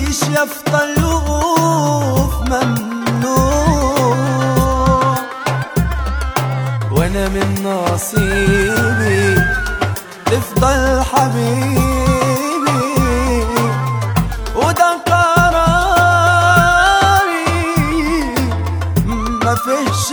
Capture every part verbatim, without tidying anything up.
تعيش يا الطيوف ممنوع، وانا من نصيبي تفضل حبيبي، وده قراري ما فيهش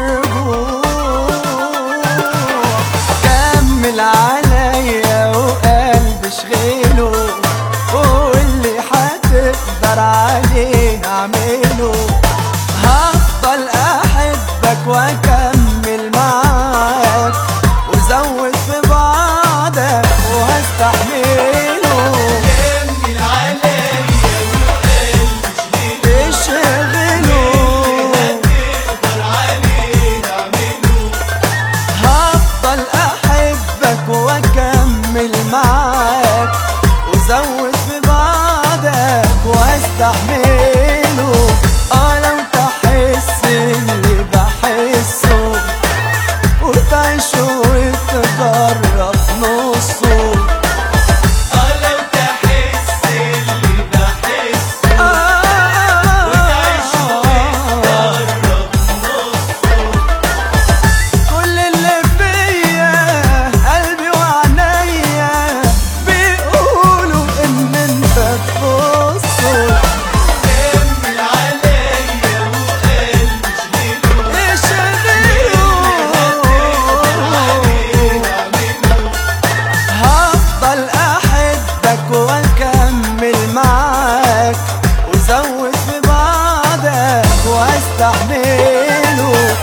الرجوع. كمل عليا وقلبي اشغله، واللي هتقدر عليه اعمله. هفضل احبك واكمل معاك، وزود في بعضك وهستحمله. كمل عليا وقلبي اشغله، تقدر عليه اعمله. هفضل احبك واكمل معاك، وزود في بعضك وهستحمله. اه لو تحس اللي بحسه، وتعيش وتجرب نصه. اه لو تحس اللي بحسه، آه وتعيش وتجرب نصه. كل اللي فيا قلبي وعينيا بيقولوا ان انت تبصه. كمل عليا وقلبي اشغله، هفضل احبك واكمل معاك، وزود في بعضك واستحمله.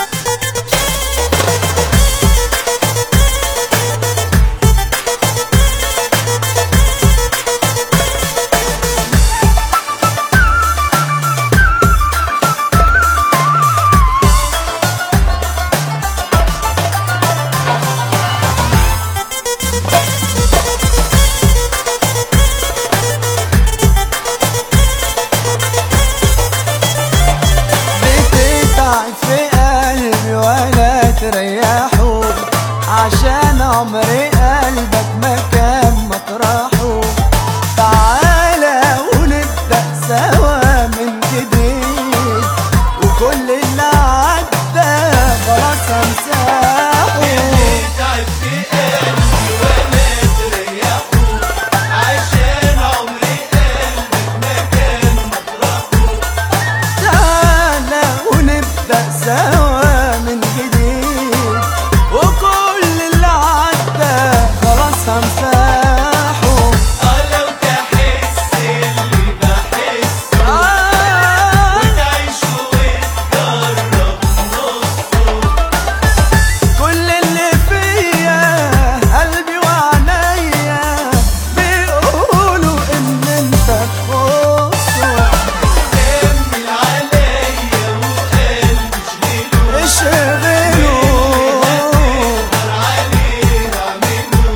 بتتعب في قلبي ولا تريحه، عشان عمري قلبك مكان مطرحه. تعالى ونبدأ سوا من جديد، وكل اللي عدى خلاص هنساحه. تعب في قلبي ولا تريحه، عشان عمري قلبك مكان مطرحه. تعالى ونبدأ سوا من جديد، وكل اللي عدى خلاص هنساحه. اه لو تحس اللي بحسه، آه وتعيش وتجرب نصه. كل اللي فيا قلبي وعينيا بيقولوا ان انت تخصه. كمل عليا وقلبي اشغله، تقدر عليه اعمله.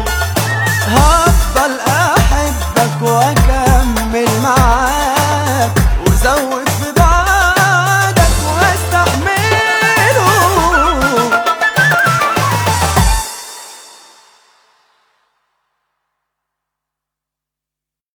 هفضل احبك واكمل معاك، وزود